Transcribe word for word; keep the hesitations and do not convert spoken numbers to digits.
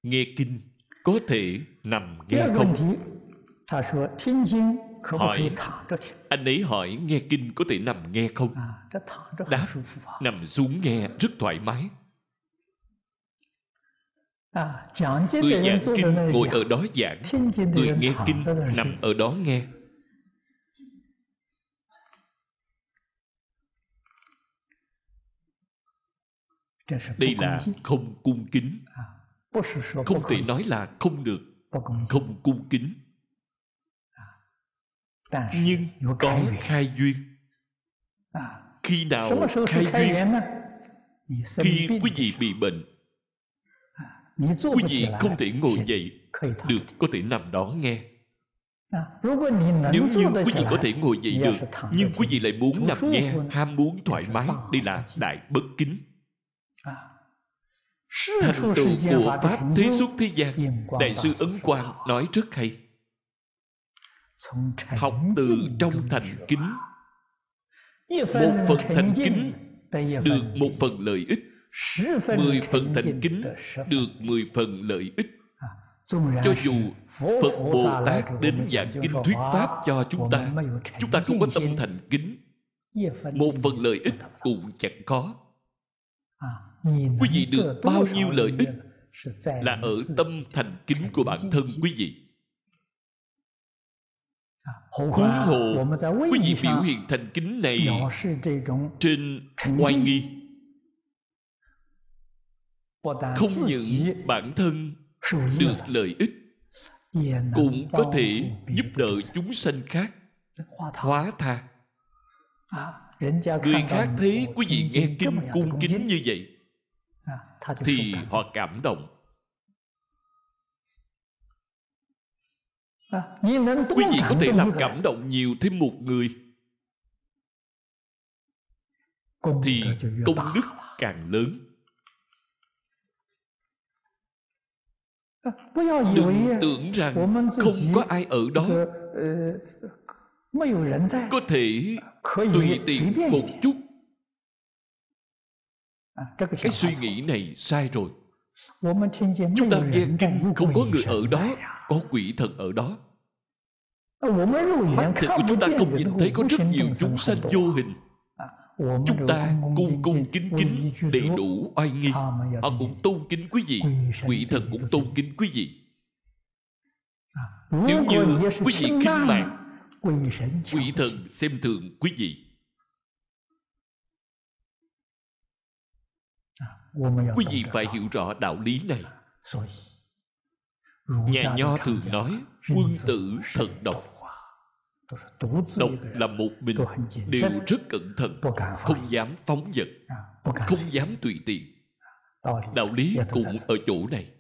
nghe kinh có thể nằm nghe không? Hỏi, anh ấy hỏi nghe kinh có thể nằm nghe không? Đáp, nằm xuống nghe rất thoải mái. Người giảng kinh ngồi ở đó giảng, người nghe kinh nằm ở đó nghe. Đây là không cung kính. Không thể nói là không được, không cung kính. Nhưng có khai duyên. Khi nào khai duyên? Khi quý vị bị bệnh, quý vị không thể ngồi dậy được, có thể nằm đó nghe. Nếu như quý vị có thể ngồi dậy được, nhưng quý vị lại muốn nằm nghe, ham muốn thoải mái, đây là đại bất kính. Thành tựu của Pháp thế xuất thế gian, Đại sư Ấn Quang nói rất hay. Học từ trong thành kính. Một phần thành kính được một phần lợi ích, mười phần thành kính được mười phần lợi ích. Cho dù Phật Bồ Tát đến giảng kinh thuyết Pháp cho chúng ta, chúng ta không có tâm thành kính, một phần lợi ích cũng chẳng có. Quý vị được bao nhiêu lợi ích là ở tâm thành kính của bản thân quý vị. Huống hồ quý vị biểu hiện thành kính này trên oai nghi, không những bản thân được lợi ích, cũng có thể giúp đỡ chúng sanh khác hóa tha. Người khác thấy quý vị nghe kinh cung kính như vậy thì họ cảm động. Quý vị có thể làm cảm động nhiều thêm một người thì công đức càng lớn. Đừng tưởng rằng không có ai ở đó, có thể tùy tiện một chút. Cái suy nghĩ này sai rồi. Chúng ta nghe kinh không có người ở đó, có quỷ thần ở đó. Mắt thịt của chúng ta không nhìn thấy có rất nhiều chúng sanh vô hình. Chúng ta cung cung kính kính đầy đủ oai nghi. Họ cũng tôn kính quý vị, quỷ thần cũng tôn kính quý vị. Nếu như quý vị khinh mạng, quỷ thần xem thường quý vị. Quý vị phải hiểu rõ đạo lý này. Nhà Nho thường nói quân tử thật độc. Độc là một mình, đều rất cẩn thận, không dám phóng dật, không dám tùy tiện. Đạo lý cũng ở chỗ này.